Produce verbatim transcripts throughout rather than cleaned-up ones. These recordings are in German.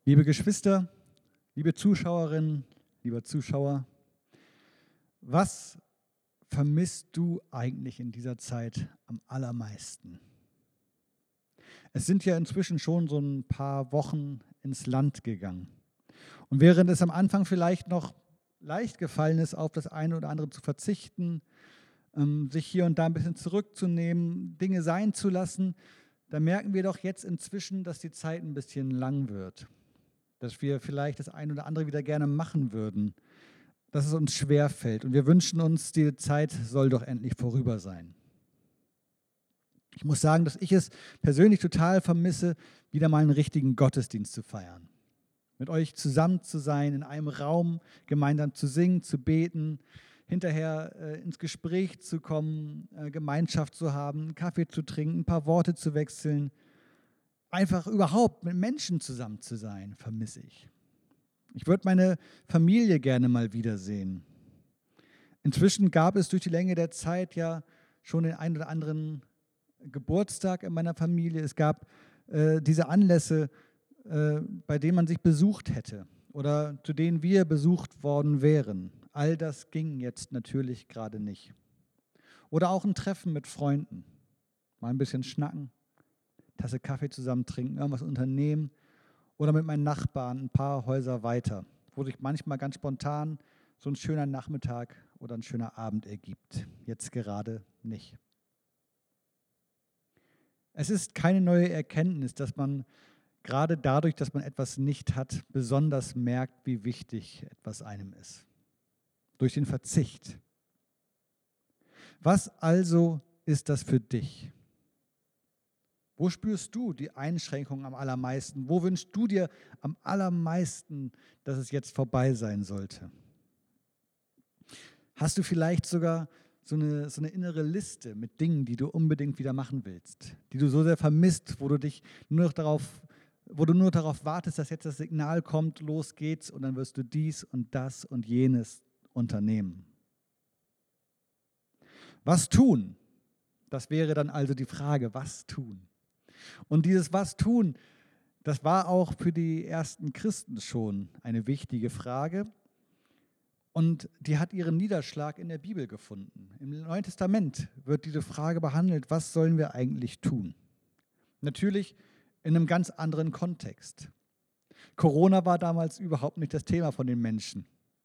Liebe Geschwister, liebe Zuschauerinnen, lieber Zuschauer, was vermisst du eigentlich in dieser Zeit am allermeisten? Es sind ja inzwischen schon so ein paar Wochen ins Land gegangen. Und während es am Anfang vielleicht noch leicht gefallen ist, auf das eine oder andere zu verzichten, ähm, sich hier und da ein bisschen zurückzunehmen, Dinge sein zu lassen, da merken wir doch jetzt inzwischen, dass die Zeit ein bisschen lang wird. Dass wir vielleicht das eine oder andere wieder gerne machen würden, dass es uns schwerfällt. Und wir wünschen uns, diese Zeit soll doch endlich vorüber sein. Ich muss sagen, dass ich es persönlich total vermisse, wieder mal einen richtigen Gottesdienst zu feiern. Mit euch zusammen zu sein, in einem Raum gemeinsam zu singen, zu beten, hinterher äh, ins Gespräch zu kommen, äh, Gemeinschaft zu haben, einen Kaffee zu trinken, ein paar Worte zu wechseln. Einfach überhaupt mit Menschen zusammen zu sein, vermisse ich. Ich würde meine Familie gerne mal wiedersehen. Inzwischen gab es durch die Länge der Zeit ja schon den einen oder anderen Geburtstag in meiner Familie. Es gab äh, diese Anlässe, äh, bei denen man sich besucht hätte oder zu denen wir besucht worden wären. All das ging jetzt natürlich gerade nicht. Oder auch ein Treffen mit Freunden, mal ein bisschen schnacken, Tasse Kaffee zusammen trinken, irgendwas unternehmen oder mit meinen Nachbarn ein paar Häuser weiter, wo sich manchmal ganz spontan so ein schöner Nachmittag oder ein schöner Abend ergibt. Jetzt gerade nicht. Es ist keine neue Erkenntnis, dass man gerade dadurch, dass man etwas nicht hat, besonders merkt, wie wichtig etwas einem ist. Durch den Verzicht. Was also ist das für dich? Wo spürst du die Einschränkungen am allermeisten? Wo wünschst du dir am allermeisten, dass es jetzt vorbei sein sollte? Hast du vielleicht sogar so eine, so eine innere Liste mit Dingen, die du unbedingt wieder machen willst, die du so sehr vermisst, wo du dich nur noch darauf, wo du nur darauf wartest, dass jetzt das Signal kommt, los geht's und dann wirst du dies und das und jenes unternehmen. Was tun? Das wäre dann also die Frage, was tun? Und dieses Was tun, das war auch für die ersten Christen schon eine wichtige Frage. Und die hat ihren Niederschlag in der Bibel gefunden. Im Neuen Testament wird diese Frage behandelt, was sollen wir eigentlich tun? Natürlich in einem ganz anderen Kontext. Corona war damals überhaupt nicht das Thema von den Menschen.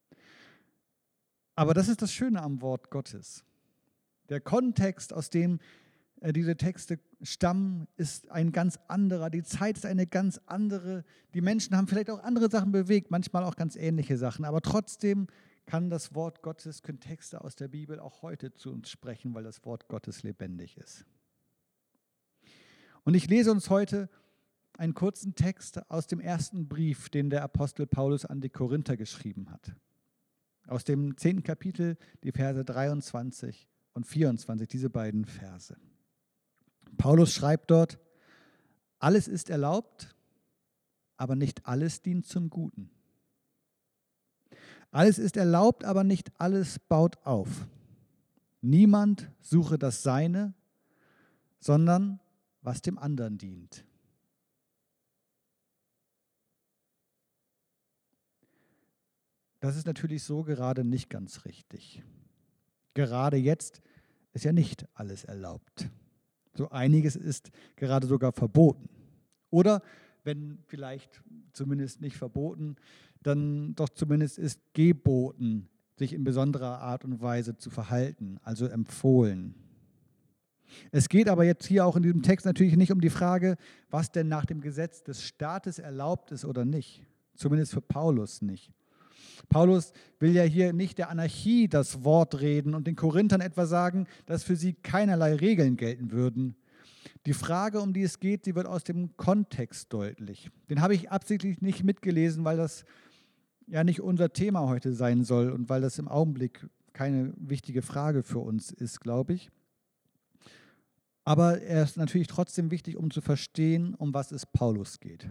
Aber das ist das Schöne am Wort Gottes. Der Kontext, aus dem diese Texte stammen, ist ein ganz anderer. Die Zeit ist eine ganz andere. Die Menschen haben vielleicht auch andere Sachen bewegt, manchmal auch ganz ähnliche Sachen. Aber trotzdem kann das Wort Gottes, können Texte aus der Bibel auch heute zu uns sprechen, weil das Wort Gottes lebendig ist. Und ich lese uns heute einen kurzen Text aus dem ersten Brief, den der Apostel Paulus an die Korinther geschrieben hat. Aus dem zehnten Kapitel, die Verse dreiundzwanzig und vierundzwanzig, diese beiden Verse. Paulus schreibt dort, alles ist erlaubt, aber nicht alles dient zum Guten. Alles ist erlaubt, aber nicht alles baut auf. Niemand suche das Seine, sondern was dem anderen dient. Das ist natürlich so gerade nicht ganz richtig. Gerade jetzt ist ja nicht alles erlaubt. So einiges ist gerade sogar verboten. Oder, wenn vielleicht zumindest nicht verboten, dann doch zumindest ist geboten, sich in besonderer Art und Weise zu verhalten, also empfohlen. Es geht aber jetzt hier auch in diesem Text natürlich nicht um die Frage, was denn nach dem Gesetz des Staates erlaubt ist oder nicht. Zumindest für Paulus nicht. Paulus will ja hier nicht der Anarchie das Wort reden und den Korinthern etwa sagen, dass für sie keinerlei Regeln gelten würden. Die Frage, um die es geht, die wird aus dem Kontext deutlich. Den habe ich absichtlich nicht mitgelesen, weil das ja nicht unser Thema heute sein soll und weil das im Augenblick keine wichtige Frage für uns ist, glaube ich. Aber er ist natürlich trotzdem wichtig, um zu verstehen, um was es Paulus geht.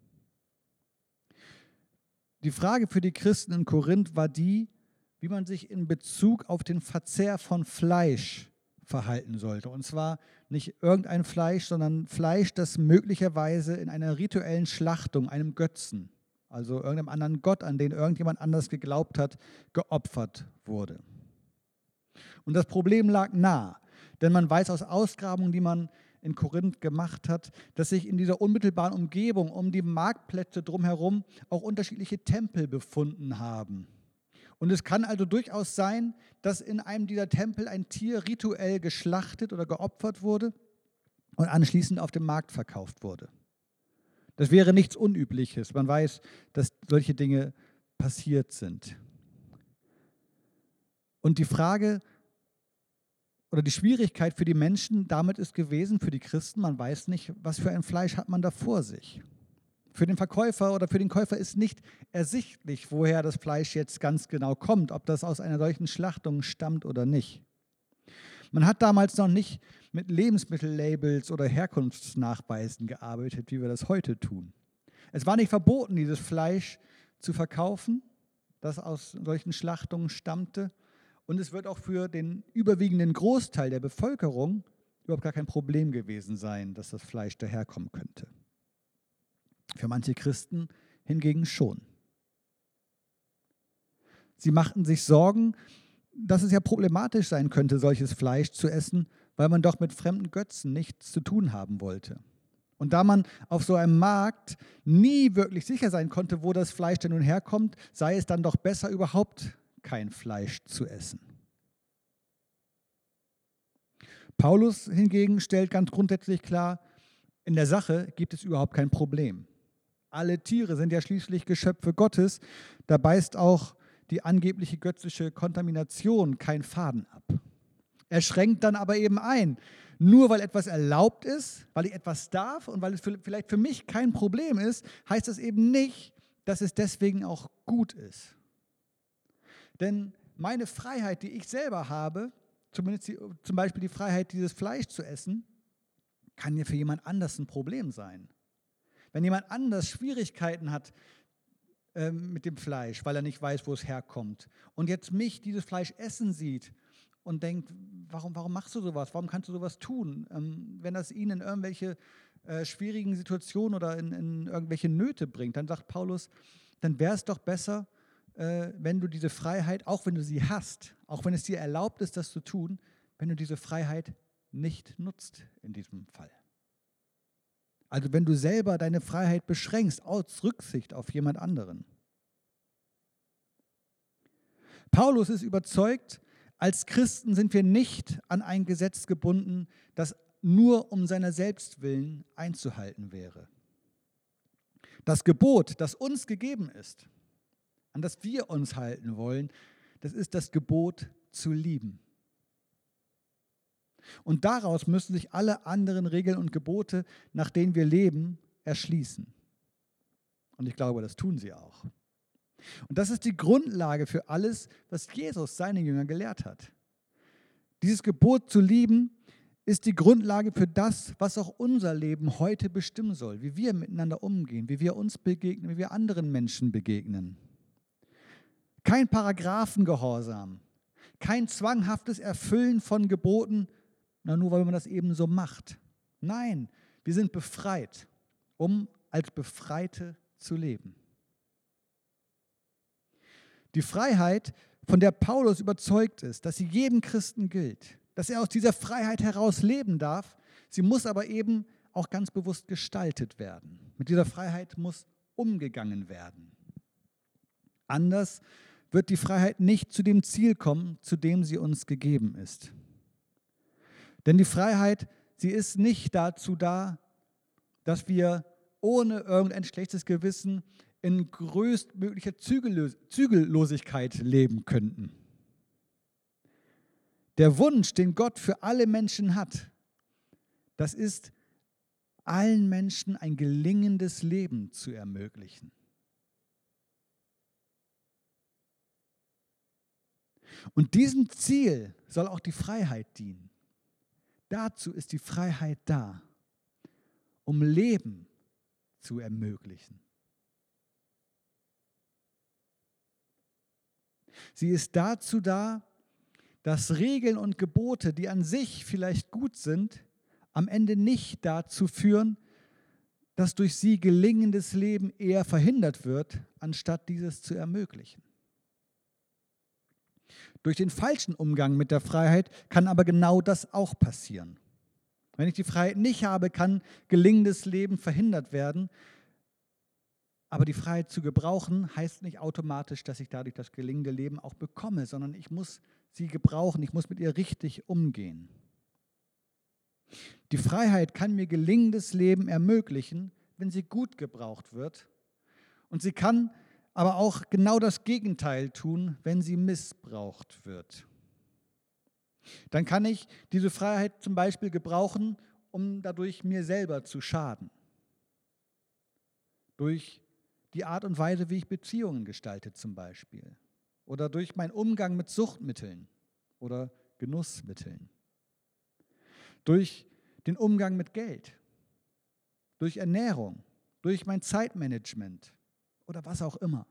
Die Frage für die Christen in Korinth war die, wie man sich in Bezug auf den Verzehr von Fleisch verhalten sollte. Und zwar nicht irgendein Fleisch, sondern Fleisch, das möglicherweise in einer rituellen Schlachtung, einem Götzen, also irgendeinem anderen Gott, an den irgendjemand anders geglaubt hat, geopfert wurde. Und das Problem lag nah, denn man weiß aus Ausgrabungen, die man in Korinth gemacht hat, dass sich in dieser unmittelbaren Umgebung um die Marktplätze drumherum auch unterschiedliche Tempel befunden haben. Und es kann also durchaus sein, dass in einem dieser Tempel ein Tier rituell geschlachtet oder geopfert wurde und anschließend auf dem Markt verkauft wurde. Das wäre nichts Unübliches. Man weiß, dass solche Dinge passiert sind. Und die Frage oder die Schwierigkeit für die Menschen damit ist gewesen, für die Christen, man weiß nicht, was für ein Fleisch hat man da vor sich. Für den Verkäufer oder für den Käufer ist nicht ersichtlich, woher das Fleisch jetzt ganz genau kommt, ob das aus einer solchen Schlachtung stammt oder nicht. Man hat damals noch nicht mit Lebensmittellabels oder Herkunftsnachweisen gearbeitet, wie wir das heute tun. Es war nicht verboten, dieses Fleisch zu verkaufen, das aus solchen Schlachtungen stammte. Und es wird auch für den überwiegenden Großteil der Bevölkerung überhaupt gar kein Problem gewesen sein, dass das Fleisch daherkommen könnte. Für manche Christen hingegen schon. Sie machten sich Sorgen, dass es ja problematisch sein könnte, solches Fleisch zu essen, weil man doch mit fremden Götzen nichts zu tun haben wollte. Und da man auf so einem Markt nie wirklich sicher sein konnte, wo das Fleisch denn nun herkommt, sei es dann doch besser, überhaupt kein Fleisch zu essen. Paulus hingegen stellt ganz grundsätzlich klar, in der Sache gibt es überhaupt kein Problem. Alle Tiere sind ja schließlich Geschöpfe Gottes, da beißt auch die angebliche göttliche Kontamination keinen Faden ab. Er schränkt dann aber eben ein, nur weil etwas erlaubt ist, weil ich etwas darf und weil es vielleicht für mich kein Problem ist, heißt das eben nicht, dass es deswegen auch gut ist. Denn meine Freiheit, die ich selber habe, zumindest die, zum Beispiel die Freiheit, dieses Fleisch zu essen, kann ja für jemand anders ein Problem sein. Wenn jemand anders Schwierigkeiten hat äh, mit dem Fleisch, weil er nicht weiß, wo es herkommt, und jetzt mich dieses Fleisch essen sieht und denkt, warum, warum machst du sowas? Warum kannst du sowas tun? Ähm, wenn das ihn in irgendwelche äh, schwierigen Situationen oder in, in irgendwelche Nöte bringt, dann sagt Paulus, dann wäre es doch besser, wenn du diese Freiheit, auch wenn du sie hast, auch wenn es dir erlaubt ist, das zu tun, wenn du diese Freiheit nicht nutzt in diesem Fall. Also wenn du selber deine Freiheit beschränkst, aus Rücksicht auf jemand anderen. Paulus ist überzeugt, als Christen sind wir nicht an ein Gesetz gebunden, das nur um seiner selbst willen einzuhalten wäre. Das Gebot, das uns gegeben ist, an das wir uns halten wollen, das ist das Gebot zu lieben. Und daraus müssen sich alle anderen Regeln und Gebote, nach denen wir leben, erschließen. Und ich glaube, das tun sie auch. Und das ist die Grundlage für alles, was Jesus seine Jünger gelehrt hat. Dieses Gebot zu lieben ist die Grundlage für das, was auch unser Leben heute bestimmen soll, wie wir miteinander umgehen, wie wir uns begegnen, wie wir anderen Menschen begegnen. Kein Paragraphengehorsam, kein zwanghaftes Erfüllen von Geboten, na nur weil man das eben so macht. Nein, wir sind befreit, um als Befreite zu leben. Die Freiheit, von der Paulus überzeugt ist, dass sie jedem Christen gilt, dass er aus dieser Freiheit heraus leben darf, sie muss aber eben auch ganz bewusst gestaltet werden. Mit dieser Freiheit muss umgegangen werden. Anders wird die Freiheit nicht zu dem Ziel kommen, zu dem sie uns gegeben ist. Denn die Freiheit, sie ist nicht dazu da, dass wir ohne irgendein schlechtes Gewissen in größtmöglicher Zügellosigkeit leben könnten. Der Wunsch, den Gott für alle Menschen hat, das ist, allen Menschen ein gelingendes Leben zu ermöglichen. Und diesem Ziel soll auch die Freiheit dienen. Dazu ist die Freiheit da, um Leben zu ermöglichen. Sie ist dazu da, dass Regeln und Gebote, die an sich vielleicht gut sind, am Ende nicht dazu führen, dass durch sie gelingendes Leben eher verhindert wird, anstatt dieses zu ermöglichen. Durch den falschen Umgang mit der Freiheit kann aber genau das auch passieren. Wenn ich die Freiheit nicht habe, kann gelingendes Leben verhindert werden. Aber die Freiheit zu gebrauchen, heißt nicht automatisch, dass ich dadurch das gelingende Leben auch bekomme, sondern ich muss sie gebrauchen, ich muss mit ihr richtig umgehen. Die Freiheit kann mir gelingendes Leben ermöglichen, wenn sie gut gebraucht wird. Und sie kann aber auch genau das Gegenteil tun, wenn sie missbraucht wird. Dann kann ich diese Freiheit zum Beispiel gebrauchen, um dadurch mir selber zu schaden. Durch die Art und Weise, wie ich Beziehungen gestalte zum Beispiel. Oder durch meinen Umgang mit Suchtmitteln oder Genussmitteln. Durch den Umgang mit Geld. Durch Ernährung. Durch mein Zeitmanagement oder was auch immer.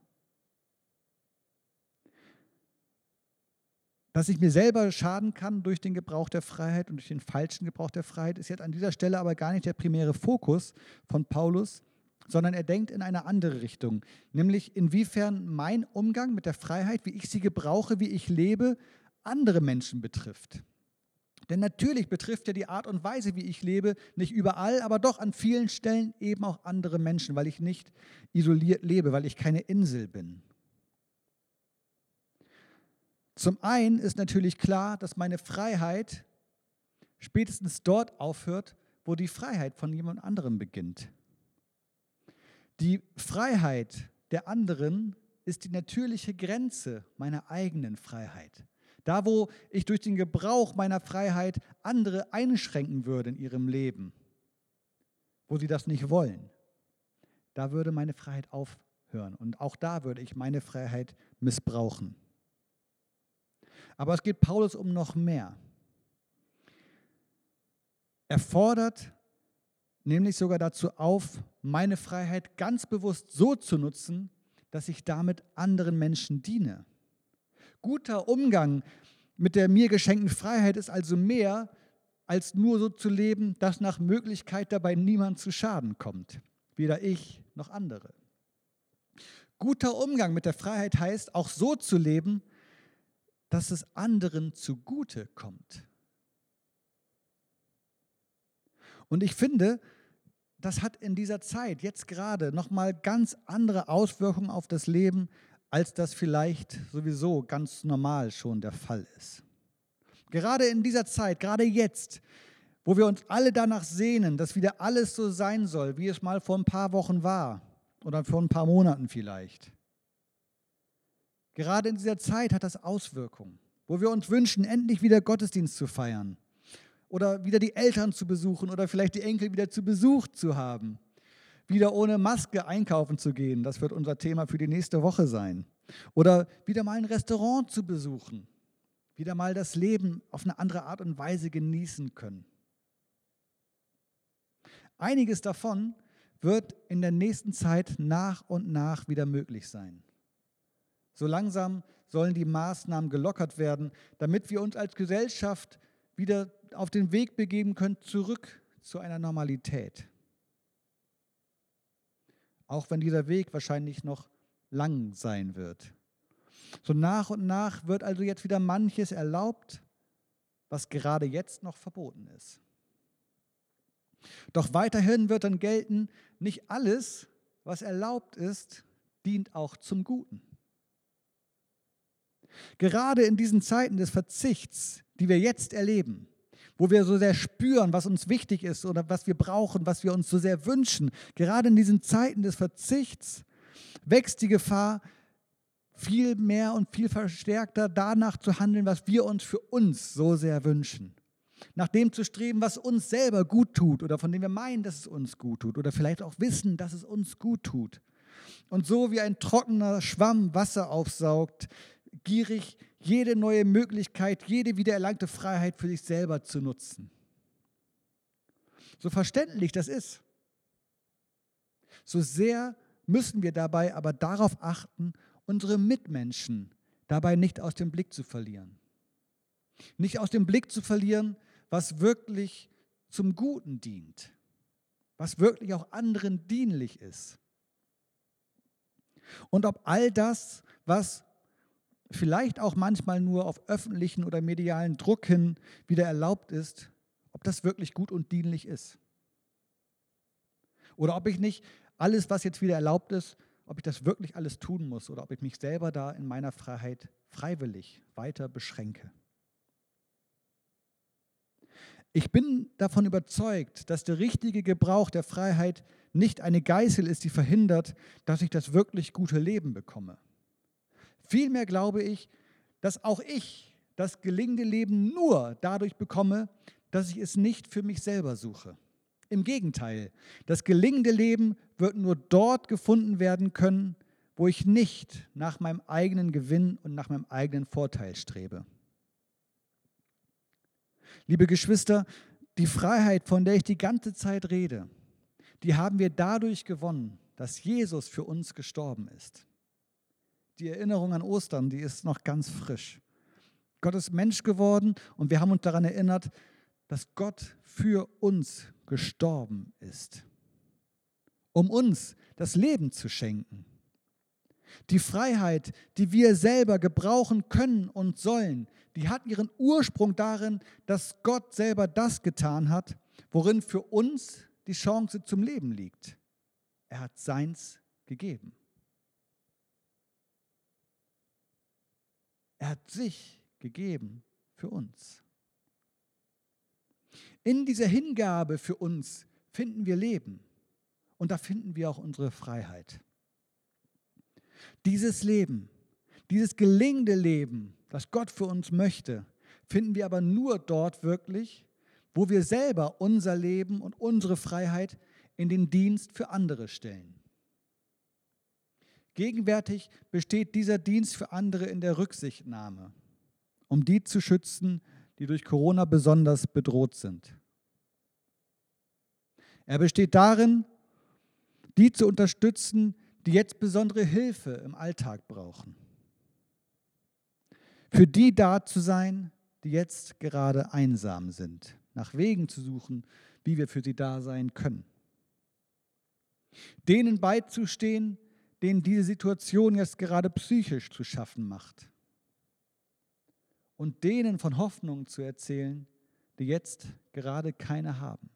Dass ich mir selber schaden kann durch den Gebrauch der Freiheit und durch den falschen Gebrauch der Freiheit, ist jetzt an dieser Stelle aber gar nicht der primäre Fokus von Paulus, sondern er denkt in eine andere Richtung, nämlich inwiefern mein Umgang mit der Freiheit, wie ich sie gebrauche, wie ich lebe, andere Menschen betrifft. Denn natürlich betrifft ja die Art und Weise, wie ich lebe, nicht überall, aber doch an vielen Stellen eben auch andere Menschen, weil ich nicht isoliert lebe, weil ich keine Insel bin. Zum einen ist natürlich klar, dass meine Freiheit spätestens dort aufhört, wo die Freiheit von jemand anderem beginnt. Die Freiheit der anderen ist die natürliche Grenze meiner eigenen Freiheit. Da, wo ich durch den Gebrauch meiner Freiheit andere einschränken würde in ihrem Leben, wo sie das nicht wollen, da würde meine Freiheit aufhören. Und auch da würde ich meine Freiheit missbrauchen. Aber es geht Paulus um noch mehr. Er fordert nämlich sogar dazu auf, meine Freiheit ganz bewusst so zu nutzen, dass ich damit anderen Menschen diene. Guter Umgang mit der mir geschenkten Freiheit ist also mehr, als nur so zu leben, dass nach Möglichkeit dabei niemand zu Schaden kommt, weder ich noch andere. Guter Umgang mit der Freiheit heißt, auch so zu leben, dass es anderen zugute kommt. Und ich finde, das hat in dieser Zeit jetzt gerade nochmal ganz andere Auswirkungen auf das Leben, als das vielleicht sowieso ganz normal schon der Fall ist. Gerade in dieser Zeit, gerade jetzt, wo wir uns alle danach sehnen, dass wieder alles so sein soll, wie es mal vor ein paar Wochen war oder vor ein paar Monaten vielleicht. Gerade in dieser Zeit hat das Auswirkungen, wo wir uns wünschen, endlich wieder Gottesdienst zu feiern oder wieder die Eltern zu besuchen oder vielleicht die Enkel wieder zu Besuch zu haben, wieder ohne Maske einkaufen zu gehen, das wird unser Thema für die nächste Woche sein, oder wieder mal ein Restaurant zu besuchen, wieder mal das Leben auf eine andere Art und Weise genießen können. Einiges davon wird in der nächsten Zeit nach und nach wieder möglich sein. So langsam sollen die Maßnahmen gelockert werden, damit wir uns als Gesellschaft wieder auf den Weg begeben können, zurück zu einer Normalität. Auch wenn dieser Weg wahrscheinlich noch lang sein wird. So nach und nach wird also jetzt wieder manches erlaubt, was gerade jetzt noch verboten ist. Doch weiterhin wird dann gelten, nicht alles, was erlaubt ist, dient auch zum Guten. Gerade in diesen Zeiten des Verzichts, die wir jetzt erleben, wo wir so sehr spüren, was uns wichtig ist oder was wir brauchen, was wir uns so sehr wünschen, gerade in diesen Zeiten des Verzichts wächst die Gefahr, viel mehr und viel verstärkter danach zu handeln, was wir uns für uns so sehr wünschen. Nach dem zu streben, was uns selber gut tut oder von dem wir meinen, dass es uns gut tut oder vielleicht auch wissen, dass es uns gut tut. Und so wie ein trockener Schwamm Wasser aufsaugt, gierig jede neue Möglichkeit, jede wiedererlangte Freiheit für sich selber zu nutzen. So verständlich das ist, so sehr müssen wir dabei aber darauf achten, unsere Mitmenschen dabei nicht aus dem Blick zu verlieren. Nicht aus dem Blick zu verlieren, was wirklich zum Guten dient. was wirklich auch anderen dienlich ist. Und ob all das, was vielleicht auch manchmal nur auf öffentlichen oder medialen Druck hin wieder erlaubt ist, ob das wirklich gut und dienlich ist. Oder ob ich nicht alles, was jetzt wieder erlaubt ist, ob ich das wirklich alles tun muss oder ob ich mich selber da in meiner Freiheit freiwillig weiter beschränke. Ich bin davon überzeugt, dass der richtige Gebrauch der Freiheit nicht eine Geißel ist, die verhindert, dass ich das wirklich gute Leben bekomme. Vielmehr glaube ich, dass auch ich das gelingende Leben nur dadurch bekomme, dass ich es nicht für mich selber suche. Im Gegenteil, das gelingende Leben wird nur dort gefunden werden können, wo ich nicht nach meinem eigenen Gewinn und nach meinem eigenen Vorteil strebe. Liebe Geschwister, die Freiheit, von der ich die ganze Zeit rede, die haben wir dadurch gewonnen, dass Jesus für uns gestorben ist. Die Erinnerung an Ostern, die ist noch ganz frisch. Gott ist Mensch geworden und wir haben uns daran erinnert, dass Gott für uns gestorben ist, um uns das Leben zu schenken. Die Freiheit, die wir selber gebrauchen können und sollen, die hat ihren Ursprung darin, dass Gott selber das getan hat, worin für uns die Chance zum Leben liegt. Er hat seins gegeben. Er hat sich gegeben für uns. In dieser Hingabe für uns finden wir Leben und da finden wir auch unsere Freiheit. Dieses Leben, dieses gelingende Leben, das Gott für uns möchte, finden wir aber nur dort wirklich, wo wir selber unser Leben und unsere Freiheit in den Dienst für andere stellen. Gegenwärtig besteht dieser Dienst für andere in der Rücksichtnahme, um die zu schützen, die durch Corona besonders bedroht sind. Er besteht darin, die zu unterstützen, die jetzt besondere Hilfe im Alltag brauchen. Für die da zu sein, die jetzt gerade einsam sind, nach Wegen zu suchen, wie wir für sie da sein können. Denen beizustehen, denen diese Situation jetzt gerade psychisch zu schaffen macht. Und denen von Hoffnung zu erzählen, die jetzt gerade keine haben.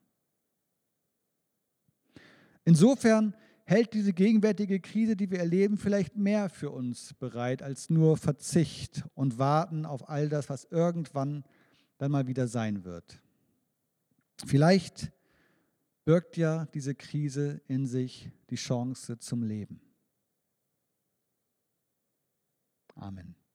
Insofern hält diese gegenwärtige Krise, die wir erleben, vielleicht mehr für uns bereit als nur Verzicht und Warten auf all das, was irgendwann dann mal wieder sein wird. Vielleicht birgt ja diese Krise in sich die Chance zum Leben. Amen.